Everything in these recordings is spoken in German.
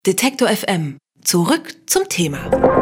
Detektor FM. Zurück zum Thema.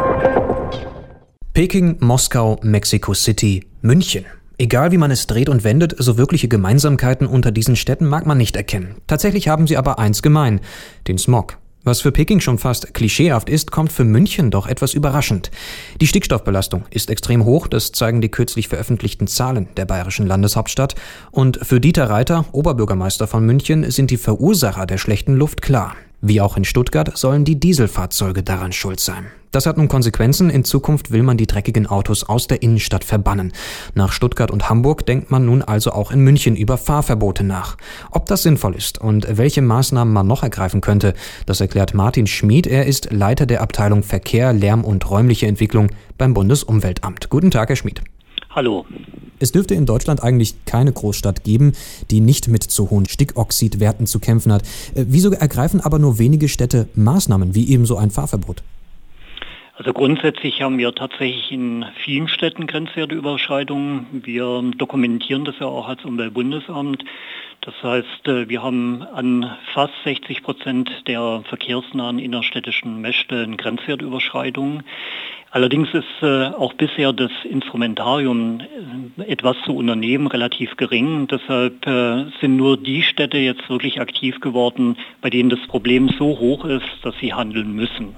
Peking, Moskau, Mexico City, München. Egal wie man es dreht und wendet, so wirkliche Gemeinsamkeiten unter diesen Städten mag man nicht erkennen. Tatsächlich haben sie aber eins gemein: den Smog. Was für Peking schon fast klischeehaft ist, kommt für München doch etwas überraschend. Die Stickstoffbelastung ist extrem hoch, das zeigen die kürzlich veröffentlichten Zahlen der bayerischen Landeshauptstadt. Und für Dieter Reiter, Oberbürgermeister von München, sind die Verursacher der schlechten Luft klar. Wie auch in Stuttgart sollen die Dieselfahrzeuge daran schuld sein. Das hat nun Konsequenzen. In Zukunft will man die dreckigen Autos aus der Innenstadt verbannen. Nach Stuttgart und Hamburg denkt man nun also auch in München über Fahrverbote nach. Ob das sinnvoll ist und welche Maßnahmen man noch ergreifen könnte, das erklärt Martin Schmid. Er ist Leiter der Abteilung Verkehr, Lärm und räumliche Entwicklung beim Bundesumweltamt. Guten Tag, Herr Schmid. Hallo. Es dürfte in Deutschland eigentlich keine Großstadt geben, die nicht mit zu hohen Stickoxidwerten zu kämpfen hat. Wieso ergreifen aber nur wenige Städte Maßnahmen, wie eben so ein Fahrverbot? Also grundsätzlich haben wir tatsächlich in vielen Städten Grenzwerteüberschreitungen. Wir dokumentieren das ja auch als Umweltbundesamt. Das heißt, wir haben an fast 60% der verkehrsnahen innerstädtischen Messstellen Grenzwertüberschreitungen. Allerdings ist auch bisher das Instrumentarium, etwas zu unternehmen, relativ gering. Deshalb sind nur die Städte jetzt wirklich aktiv geworden, bei denen das Problem so hoch ist, dass sie handeln müssen.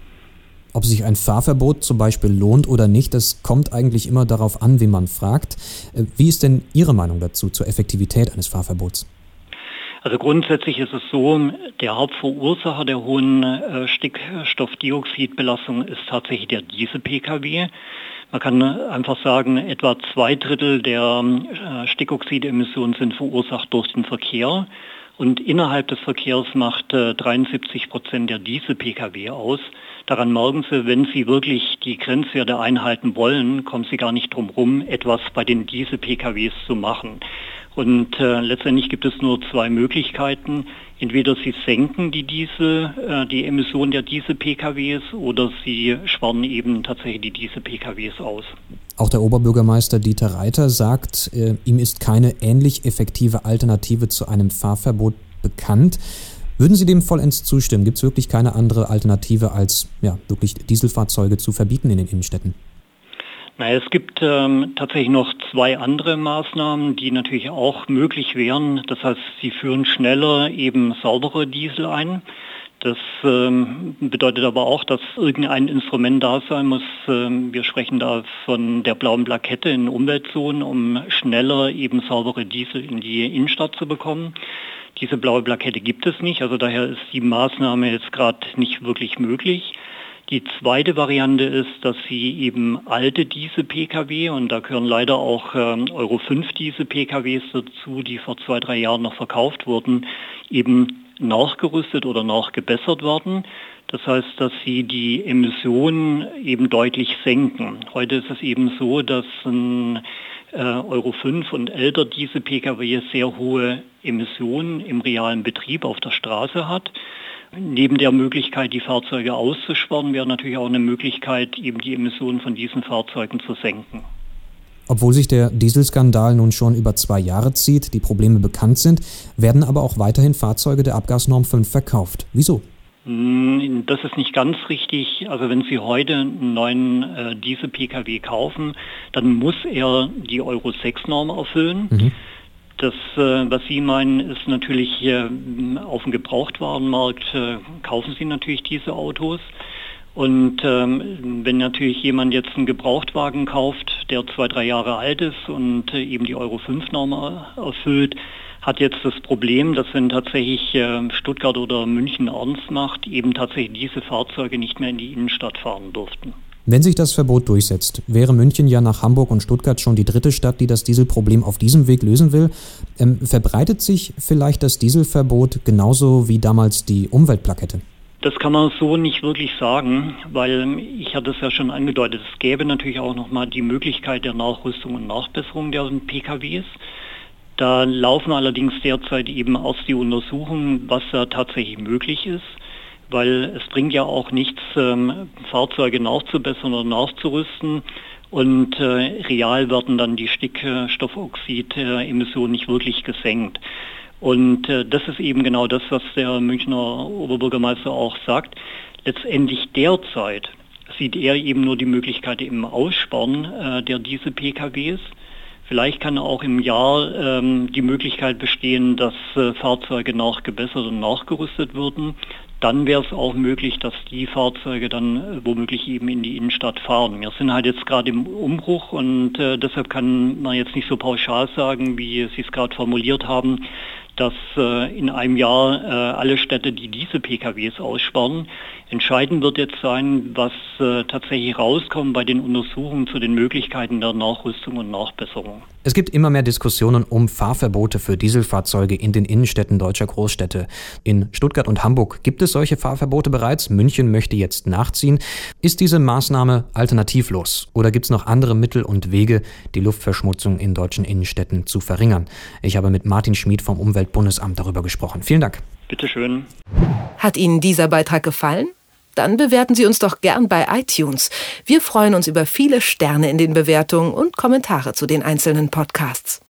Ob sich ein Fahrverbot zum Beispiel lohnt oder nicht, das kommt eigentlich immer darauf an, wen man fragt. Wie ist denn Ihre Meinung dazu, zur Effektivität eines Fahrverbots? Also grundsätzlich ist es so, der Hauptverursacher der hohen Stickstoffdioxidbelastung ist tatsächlich der Diesel-Pkw. Man kann einfach sagen, etwa 2/3 der Stickoxidemissionen sind verursacht durch den Verkehr. Und innerhalb des Verkehrs macht 73% der Diesel-Pkw aus. Daran merken Sie, wenn Sie wirklich die Grenzwerte einhalten wollen, kommen Sie gar nicht drum herum, etwas bei den Diesel-Pkws zu machen. Und letztendlich gibt es nur zwei Möglichkeiten. Entweder Sie senken die Emission der Diesel-PKWs oder Sie sparen eben tatsächlich die Diesel-PKWs aus. Auch der Oberbürgermeister Dieter Reiter sagt, ihm ist keine ähnlich effektive Alternative zu einem Fahrverbot bekannt. Würden Sie dem vollends zustimmen? Gibt es wirklich keine andere Alternative, als wirklich Dieselfahrzeuge zu verbieten in den Innenstädten? Es gibt tatsächlich noch zwei andere Maßnahmen, die natürlich auch möglich wären. Das heißt, sie führen schneller eben saubere Diesel ein. Das bedeutet aber auch, dass irgendein Instrument da sein muss. Wir sprechen da von der blauen Plakette in Umweltzonen, um schneller eben saubere Diesel in die Innenstadt zu bekommen. Diese blaue Plakette gibt es nicht, also daher ist die Maßnahme jetzt gerade nicht wirklich möglich. Die zweite Variante ist, dass Sie eben alte Diesel-Pkw, und da gehören leider auch Euro 5 Diesel-Pkws dazu, die vor 2-3 Jahren noch verkauft wurden, eben nachgerüstet oder nachgebessert werden. Das heißt, dass Sie die Emissionen eben deutlich senken. Heute ist es eben so, dass ein Euro 5 und älter Diesel-Pkw sehr hohe Emissionen im realen Betrieb auf der Straße hat. Neben der Möglichkeit, die Fahrzeuge auszusparen, wäre natürlich auch eine Möglichkeit, eben die Emissionen von diesen Fahrzeugen zu senken. Obwohl sich der Dieselskandal nun schon über 2 Jahre zieht, die Probleme bekannt sind, werden aber auch weiterhin Fahrzeuge der Abgasnorm 5 verkauft. Wieso? Das ist nicht ganz richtig. Also wenn Sie heute einen neuen Diesel-Pkw kaufen, dann muss er die Euro 6-Norm erfüllen. Das, was Sie meinen, ist natürlich auf dem Gebrauchtwarenmarkt kaufen Sie natürlich diese Autos. Und wenn natürlich jemand jetzt einen Gebrauchtwagen kauft, der 2-3 Jahre alt ist und eben die Euro 5-Norm erfüllt, hat jetzt das Problem, dass wenn tatsächlich Stuttgart oder München ernst macht, eben tatsächlich diese Fahrzeuge nicht mehr in die Innenstadt fahren durften. Wenn sich das Verbot durchsetzt, wäre München ja nach Hamburg und Stuttgart schon die 3. Stadt, die das Dieselproblem auf diesem Weg lösen will. Verbreitet sich vielleicht das Dieselverbot genauso wie damals die Umweltplakette? Das kann man so nicht wirklich sagen, weil ich hatte es ja schon angedeutet, es gäbe natürlich auch nochmal die Möglichkeit der Nachrüstung und Nachbesserung der PKWs. Da laufen allerdings derzeit eben erst die Untersuchungen, was da tatsächlich möglich ist. Weil es bringt ja auch nichts, Fahrzeuge nachzubessern oder nachzurüsten und real werden dann die Stickstoffoxidemissionen nicht wirklich gesenkt. Und das ist eben genau das, was der Münchner Oberbürgermeister auch sagt. Letztendlich derzeit sieht er eben nur die Möglichkeit im Aussparen der Diesel-PKWs. Vielleicht kann auch im Jahr die Möglichkeit bestehen, dass Fahrzeuge nachgebessert und nachgerüstet würden. Dann wäre es auch möglich, dass die Fahrzeuge dann womöglich eben in die Innenstadt fahren. Wir sind halt jetzt gerade im Umbruch und deshalb kann man jetzt nicht so pauschal sagen, wie Sie es gerade formuliert haben, dass in einem Jahr alle Städte die Diesel-PKWs aussparen. Entscheidend wird jetzt sein, was tatsächlich rauskommt bei den Untersuchungen zu den Möglichkeiten der Nachrüstung und Nachbesserung. Es gibt immer mehr Diskussionen um Fahrverbote für Dieselfahrzeuge in den Innenstädten deutscher Großstädte. In Stuttgart und Hamburg gibt es solche Fahrverbote bereits. München möchte jetzt nachziehen. Ist diese Maßnahme alternativlos? Oder gibt es noch andere Mittel und Wege, die Luftverschmutzung in deutschen Innenstädten zu verringern? Ich habe mit Martin Schmid vom Umweltbundesamt darüber gesprochen. Vielen Dank. Bitte schön. Hat Ihnen dieser Beitrag gefallen? Dann bewerten Sie uns doch gern bei iTunes. Wir freuen uns über viele Sterne in den Bewertungen und Kommentare zu den einzelnen Podcasts.